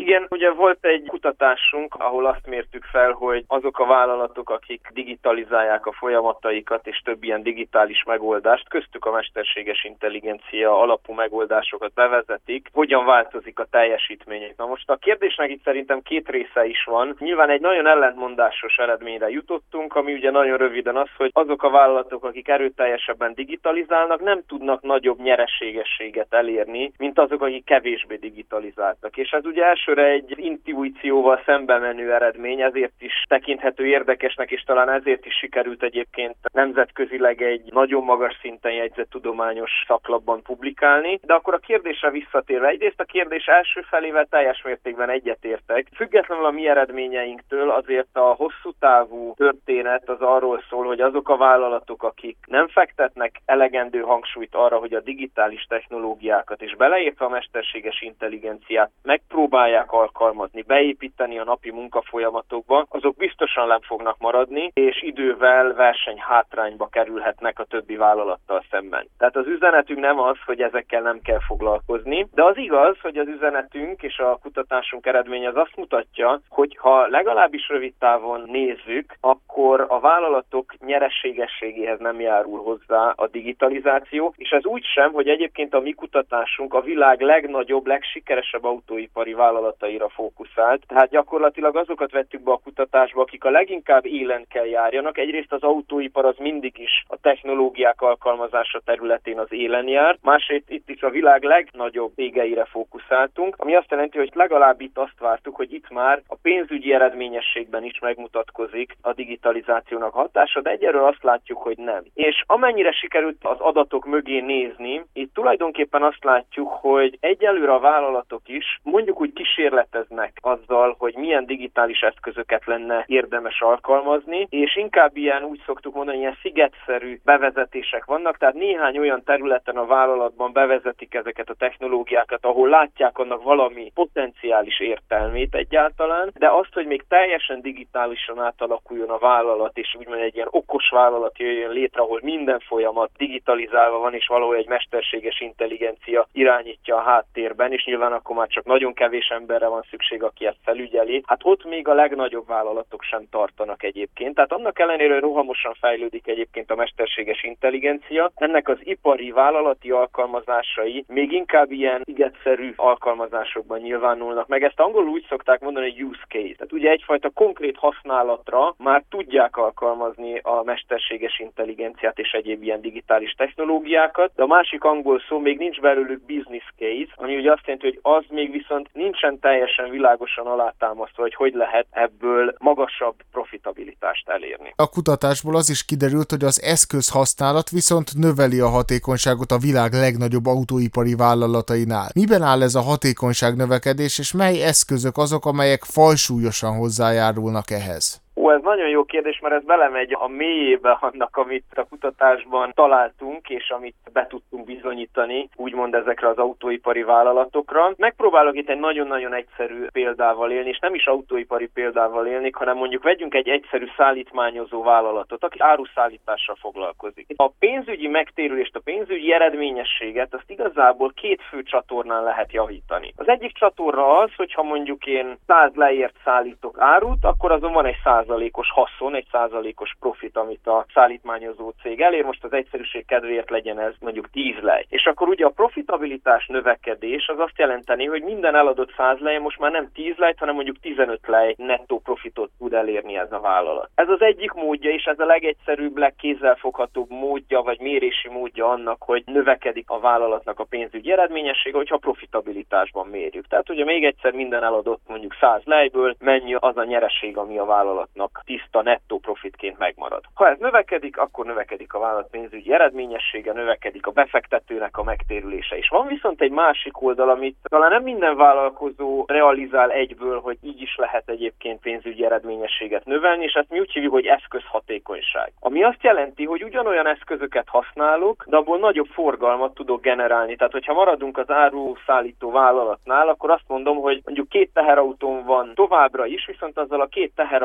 Igen, ugye volt egy kutatásunk, ahol azt mértük fel, hogy azok a vállalatok, akik digitalizálják a folyamataikat és több ilyen digitális megoldást, köztük a mesterséges intelligencia alapú megoldásokat bevezetik, hogyan változik a teljesítményük. Na most a kérdésnek itt szerintem két része is van. Nyilván egy nagyon ellentmondásos eredményre jutottunk, ami ugye nagyon röviden az, hogy azok a vállalatok, akik erőteljesebben digitalizálnak, nem tudnak nagyobb nyereségességet elérni, mint azok, akik kevésbé digitalizáltak. És ez ugye elsőre egy intuícióval szembe menő eredmény, ezért is tekinthető érdekesnek, és talán ezért is sikerült egyébként nemzetközileg egy nagyon magas szinten jegyzett tudományos szaklapban publikálni. De akkor a kérdésre visszatérve, egyrészt a kérdés első felével teljes mértékben egyetértek. Függetlenül a mi eredményeinktől azért a hosszú távú történet az arról szól, hogy azok a vállalatok, akik nem fektetnek elegendő hangsúlyt arra, hogy a digitális technológiákat és beleértve a mesterséges intelligenciát megpróbálják alkalmazni, beépíteni a napi munkafolyamatokba, azok biztosan nem fognak maradni, és idővel versenyhátrányba kerülhetnek a többi vállalattal szemben. Tehát az üzenetünk nem az, hogy ezekkel nem kell foglalkozni, de az igaz, hogy az üzenetünk és a kutatásunk eredménye az azt mutatja, hogy ha legalábbis rövid távon nézzük, akkor a vállalatok nyereségességéhez nem járul hozzá a digitalizáció, és ez úgy sem, hogy egyébként a mi kutatásunk a világ legnagyobb, legsikeresebb autóipari vállalataira fókuszált. Tehát gyakorlatilag azokat vettük be a kutatásba, akik a leginkább élen kell járjanak. Egyrészt az autóipar az mindig is a technológiák alkalmazása területén az élen jár, másrészt itt is a világ legnagyobb cégeire fókuszáltunk, ami azt jelenti, hogy legalább itt azt vártuk, hogy itt már a pénzügyi eredményességben is megmutatkozik a digitalizációnak hatása, de egyelőre azt látjuk, hogy nem. És amennyire sikerült az adatok mögé nézni, itt tulajdonképpen azt látjuk, hogy egyelőre a vállalatok is mondjuk úgy kísérleteznek azzal, hogy milyen digitális eszközöket lenne érdemes alkalmazni, és inkább ilyen, úgy szoktuk mondani, ilyen szigetszerű bevezetések vannak, tehát néhány olyan területen a vállalatban bevezetik ezeket a technológiákat, ahol látják annak valami potenciális értelmét egyáltalán, de azt, hogy még teljesen digitálisan átalakuljon a vállalat, és úgymond egy ilyen okos vállalat jöjjön létre, ahol minden folyamat digitalizálva van, és valahol egy mesterséges intelligencia irányítja a háttérben, és nyilván akkor már csak nagyon kevés emberre van szükség, aki ezt felügyeli. Hát ott még a legnagyobb vállalatok sem tartanak egyébként. Tehát annak ellenére, hogy rohamosan fejlődik egyébként a mesterséges intelligencia, ennek az ipari vállalati alkalmazásai még inkább ilyen szigetszerű alkalmazásokban nyilvánulnak meg. Ezt angolul úgy szokták mondani, hogy use case. Tehát ugye egyfajta konkrét használatra már tudják alkalmazni a mesterséges intelligenciát és egyéb ilyen digitális technológiákat, de a másik angol szó még nincs belőlük business case, ami ugye azt jelenti, hogy az még viszont nincsen teljesen világosan alátámasztva, hogy lehet ebből magasabb profitabilitást elérni. A kutatásból az is kiderült, hogy az eszközhasználat viszont növeli a hatékonyságot a világ legnagyobb autóipari vállalatainál. Miben áll ez a hatékonyság növekedés, és mely eszközök azok, amelyek fajsúlyosan hozzájárulnak ehhez? Ez nagyon jó kérdés, mert ez belemegy a mélyébe annak, amit a kutatásban találtunk, és amit be tudtunk bizonyítani, úgymond ezekre az autóipari vállalatokra. Megpróbálok itt egy nagyon-nagyon egyszerű példával élni, és nem is autóipari példával élni, hanem mondjuk vegyünk egy egyszerű szállítmányozó vállalatot, aki áruszállítással foglalkozik. A pénzügyi megtérülést, a pénzügyi eredményességet azt igazából két fő csatornán lehet javítani. Az egyik csatorna az, hogyha mondjuk én 100 leért szállítok árut, akkor azon van egy 100% haszon, egy 100% profit, amit a szállítmányozó cég elér. Most az egyszerűség kedvéért legyen ez mondjuk 10 lej. És akkor ugye a profitabilitás növekedés az azt jelenteni, hogy minden eladott 100 lej most már nem 10 lejt, hanem mondjuk 15 lej nettó profitot tud elérni ez a vállalat. Ez az egyik módja, és ez a legegyszerűbb, legkézzelfoghatóbb módja, vagy mérési módja annak, hogy növekedik a vállalatnak a pénzügyi eredményessége, hogyha profitabilitásban mérjük. Tehát ugye még egyszer minden eladott mondjuk 100 lejből mennyi az a nyereség, ami a vállalatnak tiszta nettó profitként megmarad. Ha ez növekedik, akkor növekedik a vállalat pénzügyi eredményessége, növekedik a befektetőnek a megtérülése. És van viszont egy másik oldal, amit talán nem minden vállalkozó realizál egyből, hogy így is lehet egyébként pénzügyi eredményességet növelni, és ezt mi úgy hívjuk, hogy eszközhatékonyság. Ami azt jelenti, hogy ugyanolyan eszközöket használok, de abból nagyobb forgalmat tudok generálni. Tehát, hogyha maradunk az áruszállító vállalatnál, akkor azt mondom, hogy mondjuk 2 teherautón van továbbra is, viszont azzal a 2 teherautóval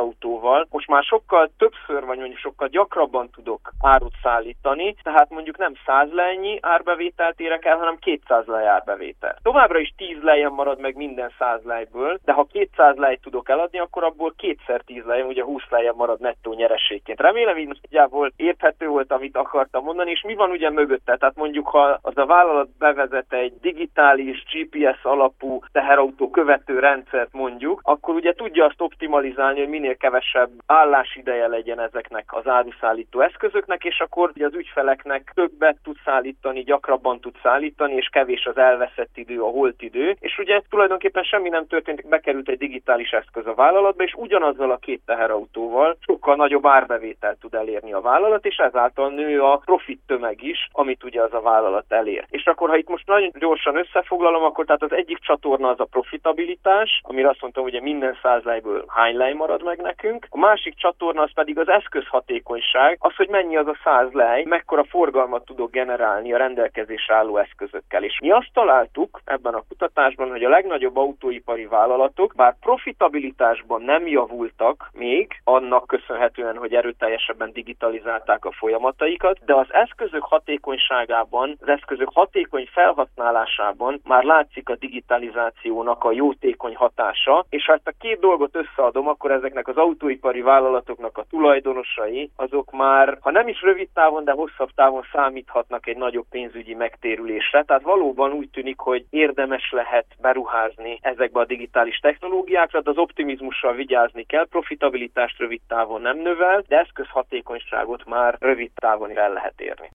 teherautóval most már sokkal többször, vagy mondjuk sokkal gyakrabban tudok árut szállítani, tehát mondjuk nem 100 lejnyi árbevételt érek el, hanem 200 lej árbevétel. Továbbra is 10 lejen marad meg minden 100 lejből, de ha 200 lejt tudok eladni, akkor abból 2x10 lejen, ugye 20 lejen marad nettó nyereségként. Remélem, így nagyjából érthető volt, amit akartam mondani, és mi van ugye mögötte? Tehát mondjuk, ha az a vállalat bevezet egy digitális GPS alapú teherautó követő rendszert mondjuk, akkor ugye tudja azt optimalizálni, hogy minél kevesebb állásideje legyen ezeknek az áruszállító eszközöknek, és akkor ugye az ügyfeleknek többet tud szállítani, gyakrabban tud szállítani, és kevés az elveszett idő, a holt idő. És ugye tulajdonképpen semmi nem történt, bekerült egy digitális eszköz a vállalatba, és ugyanazzal a két teherautóval sokkal nagyobb árbevételt tud elérni a vállalat, és ezáltal nő a profit tömeg is, amit ugye az a vállalat elér. És akkor, ha itt most nagyon gyorsan összefoglalom, akkor tehát az egyik csatorna az a profitabilitás, amire azt mondtam, hogy minden 100 lejből hány lej marad meg nekünk. A másik csatorna az pedig az eszközhatékonyság, az, hogy mennyi az a 100 lej, mekkora forgalmat tudok generálni a rendelkezésre álló eszközökkel. És mi azt találtuk ebben a kutatásban, hogy a legnagyobb autóipari vállalatok, bár profitabilitásban nem javultak még, annak köszönhetően, hogy erőteljesebben digitalizálták a folyamataikat, de az eszközök hatékonyságában, az eszközök hatékony felhasználásában már látszik a digitalizációnak a jótékony hatása, és ha ezt a két dolgot összeadom, akkor ezeknek az autóipari vállalatoknak a tulajdonosai, azok már, ha nem is rövid távon, de hosszabb távon számíthatnak egy nagyobb pénzügyi megtérülésre. Tehát valóban úgy tűnik, hogy érdemes lehet beruházni ezekbe a digitális technológiákra, de az optimizmussal vigyázni kell, profitabilitást rövid távon nem növel, de eszközhatékonyságot már rövid távon el lehet érni.